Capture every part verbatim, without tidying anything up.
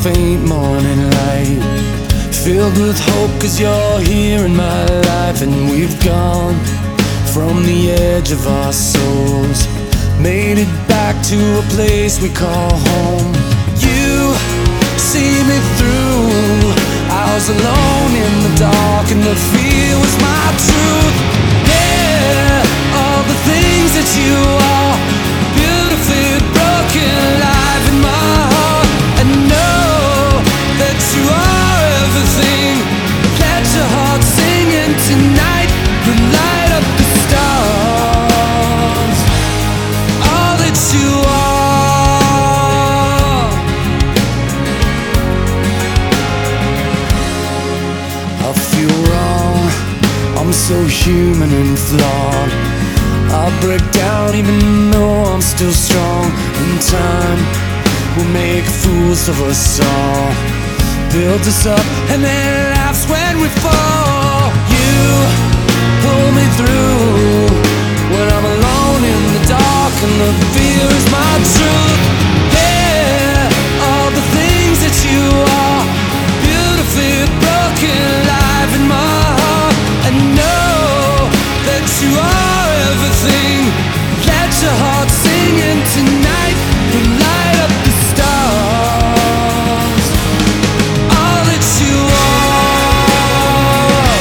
faint morning light, filled with hope, cause you're here in my life. And we've gone from the edge of our souls, made it back to a place we call home. You see me through. I was alone in the dark and the fear was my truth. Yeah, all the things that you are, beautifully broken, alive in my heart. And know that you are everything. Let your heart sing, and tonight will light up the stars. All that you are. I feel wrong, I'm so human and flawed. I break down even though I'm still strong. In time we'll make fools of us all, build us up and then laughs when we fall. You pull me through when I'm alone in the dark and the fear is my truth. Yeah, all the things that you are, beautifully broken, alive in my heart. And know that you are everything. Let your heart sing, and tonight will light up the stars. All that you are.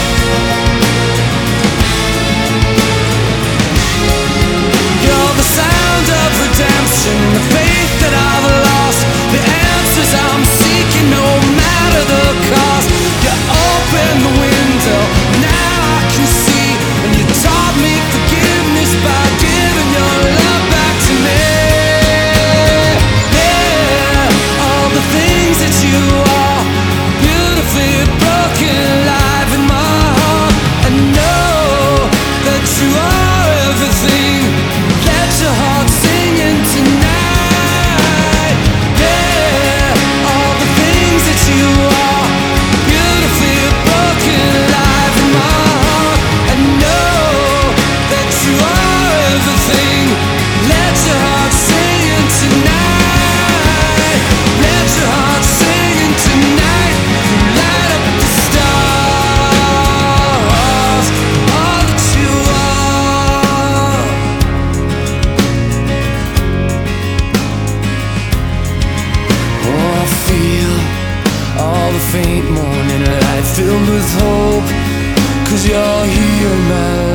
You're the sound of redemption, the faith that I've lost, the answers I'm seeking, no matter the cost. You open the window, now I can see, and you taught me forgiveness by giving your love back to me. Yeah, all the things that you are, beautifully broken, alive in my heart. And know that you are everything. Let your heart sing, and tonight, yeah, all the things that you are, beautifully broken, alive in my heart. And know that you are everything. Let your heart sing, and tonight, let your heart sing, and tonight you light up the stars. All that you are. Oh, I feel all the faint morning light, filled with hope, cause you're here in my